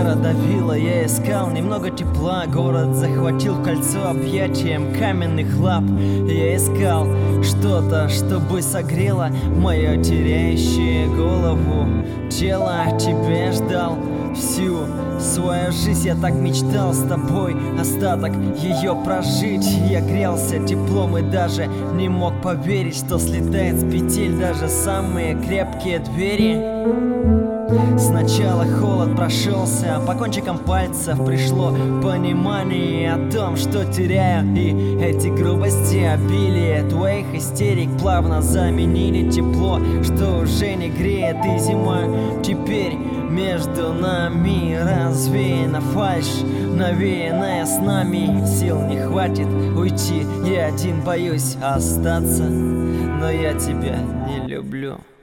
утро давило, я искал немного тепла. Город захватил в кольцо объятием каменных лап. Я искал что-то, чтобы согрело мое теряющее голову тело. Тебя ждал всю свою жизнь, я так мечтал с тобой остаток ее прожить. Я грелся теплом и даже не мог поверить, что слетает с петель даже самые крепкие двери. Сначала холод прошелся по кончикам пальцев, пришло понимание о том, что теряю. И эти грубости, обилие твоих истерик плавно заменили тепло, что уже не греет. И зима теперь между нами развеяна фальшь, навеянная с нами. Сил не хватит уйти, я один боюсь остаться, но я тебя не люблю.